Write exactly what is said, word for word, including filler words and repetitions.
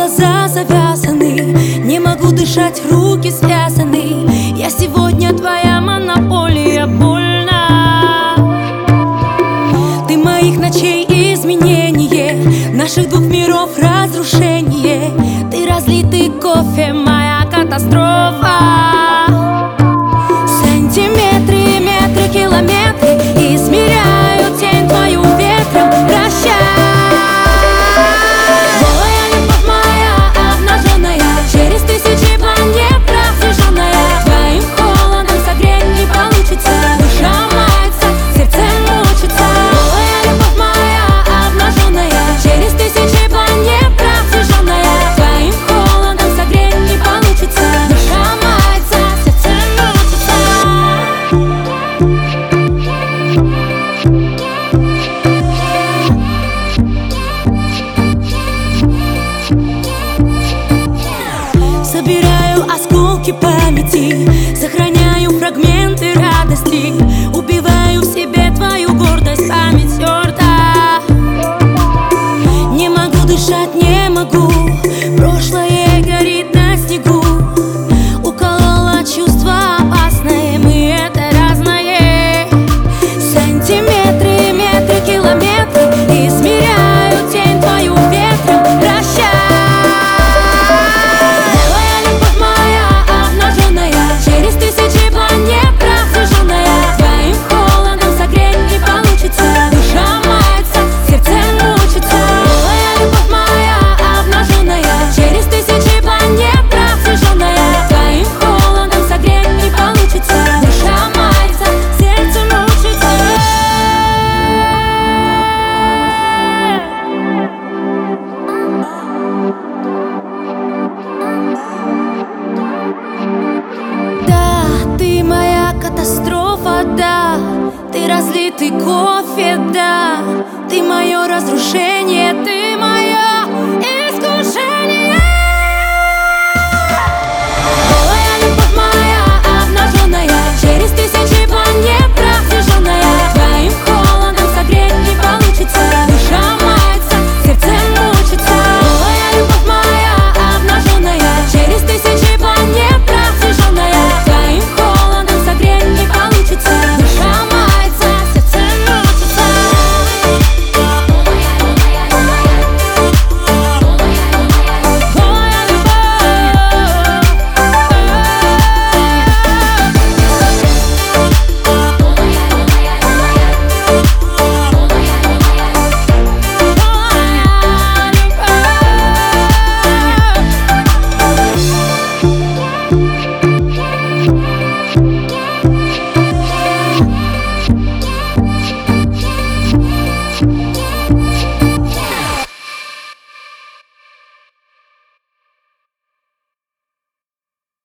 глаза завязаны, не могу дышать, руки связаны. Я сегодня твоя монополия, больно. Ты моих ночей изменение, наших двух миров разрушение. Ты разлитый кофе, моя катастрофа. Сантиметры, метры, километры измеряю тень твою ветром. Прощай. Собираю осколки памяти, сохраняю фрагменты радости. Убиваю в себе твою гордость, память стерта. Не могу дышать, не могу, прошлое горит на снегу. Уколола чувство опасное, мы это разное. Сантиметры, метры, километры измеряю тень твою ветром. Прощай. Катастрофа, да, ты разлитый кофе, да, ты мое разрушение, ты